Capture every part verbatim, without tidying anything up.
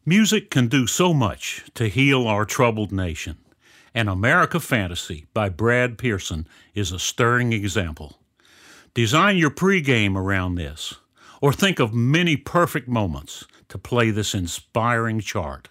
Music can do so much to heal our troubled nation, and America Fantasy by Brad Pearson is a stirring example. Design your pregame around this, or think of many perfect moments to play this inspiring chart.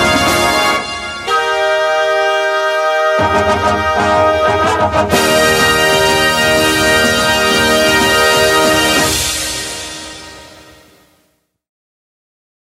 Thank you.